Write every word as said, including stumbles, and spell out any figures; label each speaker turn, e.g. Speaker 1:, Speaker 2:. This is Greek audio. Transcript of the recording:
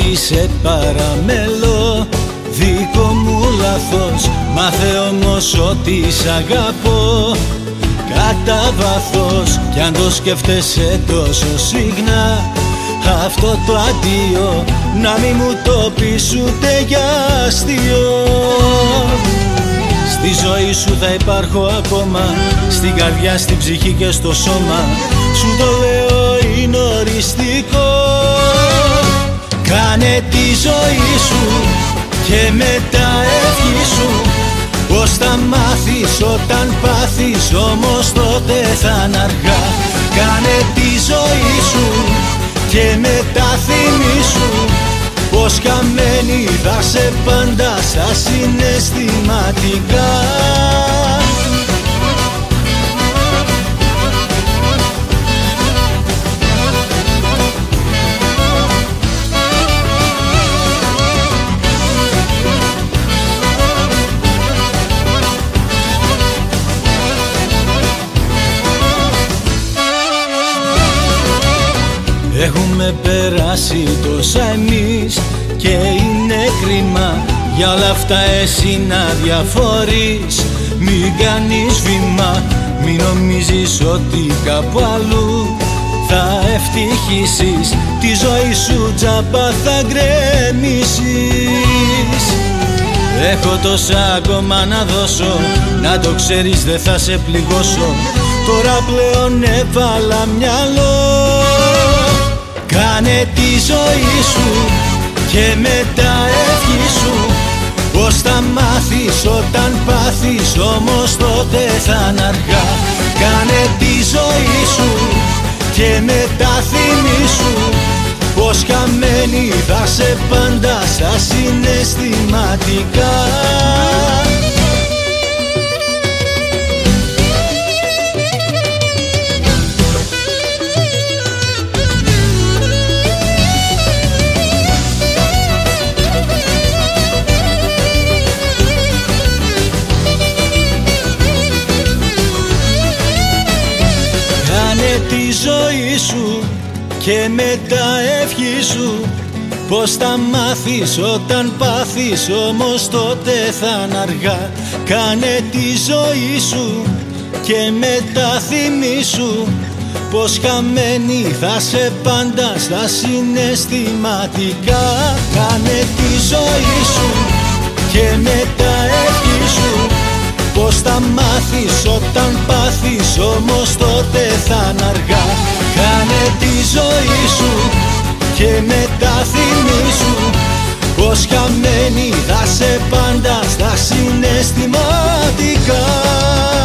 Speaker 1: ότι σε παραμελώ, δικό μου λάθος, μάθε όμως ότι σ' αγαπώ κατά βάθος. Κι αν το σκέφτεσαι τόσο συχνά, αυτό το αντίο να μη μου το πεις ούτε για αστείο. Στη ζωή σου θα υπάρχω ακόμα, στην καρδιά, στην ψυχή και στο σώμα. Σου το λέω είναι οριστικό. Κάνε τη ζωή σου και μετά ευχή σου, πως θα μάθεις όταν πάθεις, όμως τότε θα είναι αργά. Κάνε τη ζωή σου και μετά θυμήσου, πως χαμένη θα σε πάντα στα συναισθηματικά. Έχουμε περάσει τόσα εμείς και είναι κρίμα για όλα αυτά εσύ να διαφορείς. Μην κάνεις βήμα, μην νομίζεις ότι κάπου αλλού θα ευτυχήσεις. Τη ζωή σου τζάμπα θα γκρεμίσεις. Έχω τόσα ακόμα να δώσω, να το ξέρεις δεν θα σε πληγώσω. Τώρα πλέον έβαλα μυαλό. Κάνε τη ζωή σου και μετά ευχή σου, πως θα μάθεις όταν πάθεις, όμως τότε θα είναι αργά. Κάνε τη ζωή σου και μετά θυμήσου, πως χαμένη θα σε πάντα στα συναισθηματικά. Τη ζωή σου και μετά ευχή σου, πως θα μάθεις όταν πάθεις, όμως τότε θα είναι αργά. Κάνε τη ζωή σου και μετά θυμήσου, πως χαμένη θα σε πάντα στα συναισθηματικά. Κάνε τη ζωή σου και μετά ευχή σου, πως θα μάθεις όταν πάθεις, όμως τότε θα είναι αργά. Κάνε τη ζωή σου και μετά θυμήσου, πως χαμένη θα σε πάντα στα συναισθηματικά.